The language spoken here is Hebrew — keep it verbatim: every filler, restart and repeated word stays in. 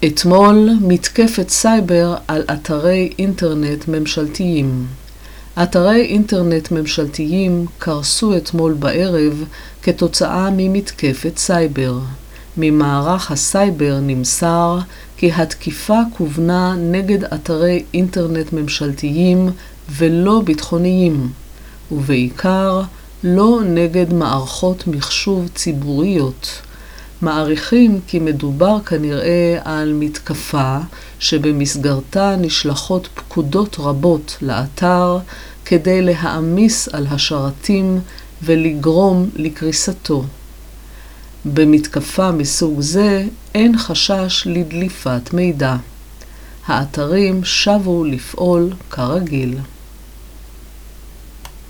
אתמול מתקפת סייבר על אתרי אינטרנט ממשלתיים. אתרי אינטרנט ממשלתיים קרסו אתמול בערב כתוצאה ממתקפת סייבר. ממערך הסייבר נמסר כי התקיפה כוונה נגד אתרי אינטרנט ממשלתיים ולא ביטחוניים, ובעיקר לא נגד מערכות מחשוב ציבוריות. מעריכים כי מדובר כנראה על מתקפה שבמסגרתה נשלחות פקודות רבות לאתר כדי להעמיס על השרתים ולגרום לקריסתו. במתקפה מסוג זה אין חשש לדליפת מידע. האתרים שבו לפעול כרגיל.